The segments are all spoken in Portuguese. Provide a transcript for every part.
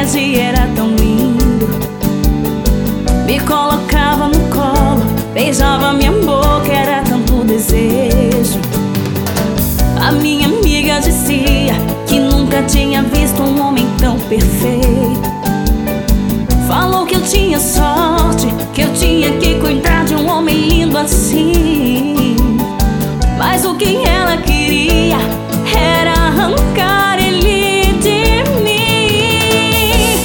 dias e era tão lindo. Me colocava no colo, beijava minha boca, era tanto desejo. A minha amiga dizia que nunca tinha visto um homem tão perfeito. Falou que eu tinha sorte, que eu tinha que cuidar de um homem lindo assim. Mas o que ela queria era arrancar ele de mim.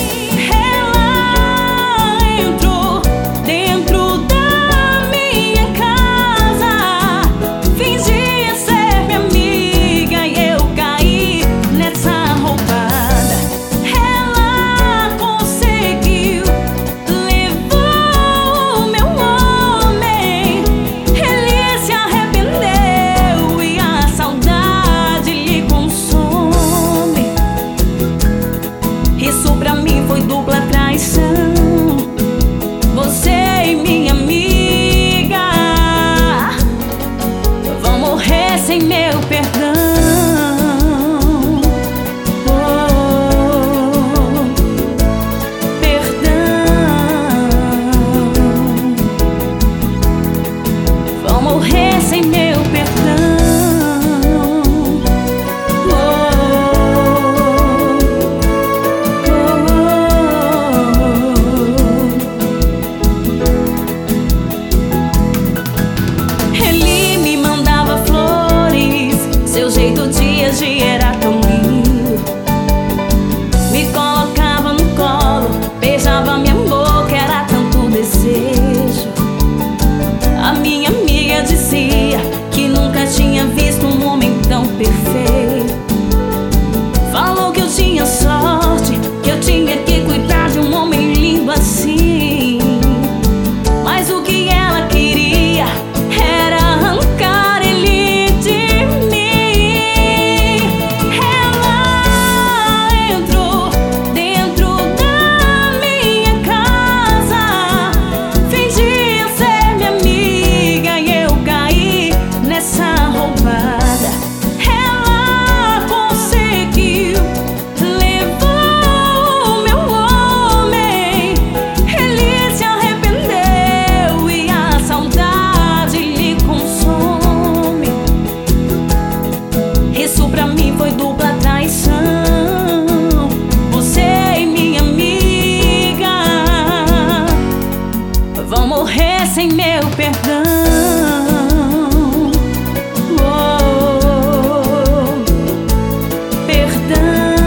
Ela entrou dentro da minha casa, fingia ser minha amiga e eu caí nessa roubada. Ela conseguiu, levou o meu homem, ele se arrependeu e a saudade lhe consome. Isso pra mim foi dupla traição. Você e minha amiga vão morrer sem meu perdão. Oh, perdão. Vão morrer sem meu perdão. Ele me mandava flores, seu jeito de agir era tão lindo. Me colocava no colo, beijava minha boca, era tanto desejo. A minha amiga dizia que nunca tinha visto um homem tão perfeito. Falou que eu tinha sorte, que eu tinha que cuidar de um homem lindo assim. Mas o que ela queria era arrancar ele de mim. Ela entrou dentro da minha casa, fingia ser minha amiga e eu caí nessa roubada. Ela conseguiu, levou o meu homem, ele se arrependeu e a saudade lhe consome. Isso pra mim foi dupla traição. Você e minha amiga vão morrer sem meu perdão. Oh, perdão.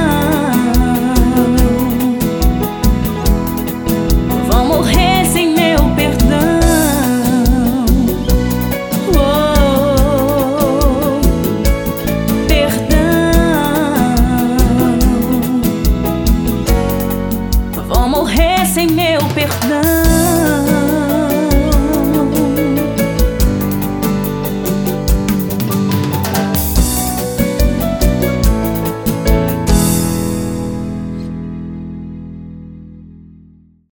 Vão morrer sem meu perdão. Oh, perdão. Vão morrer sem meu perdão.